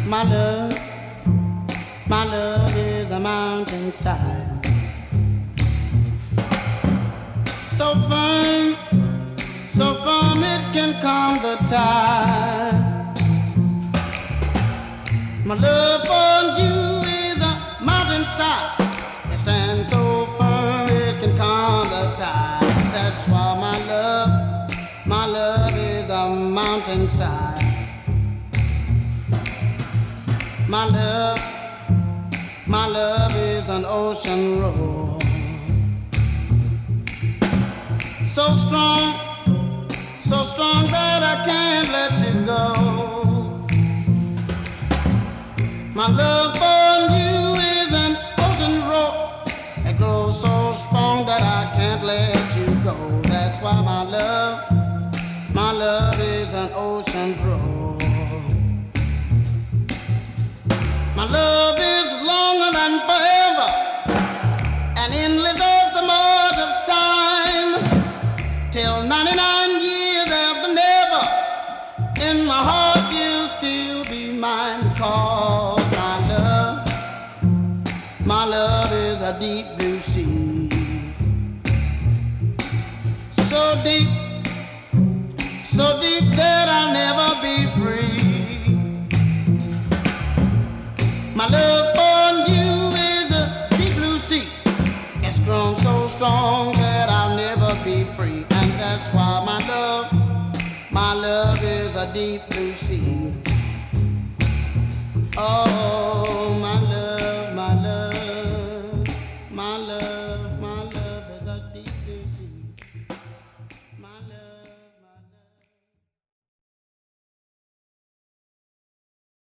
My love is a mountainside, so firm it can calm the tide. My love for you is a mountainside, it stands so firm it can calm the tide. That's why my love is a mountainside. My love is an ocean roar, so strong that I can't let you go. My love for you is an ocean roar, it grows so strong that I can't let you go. That's why my love is an ocean's roar. My love is longer than forever, and endless as the march of time, till 99 years after never, in my heart you'll still be mine. Cause my love is a deep blue sea, so deep that I'll never be free. My love for you is a deep blue sea, it's grown so strong that I'll never be free. And that's why my love is a deep blue sea. Oh.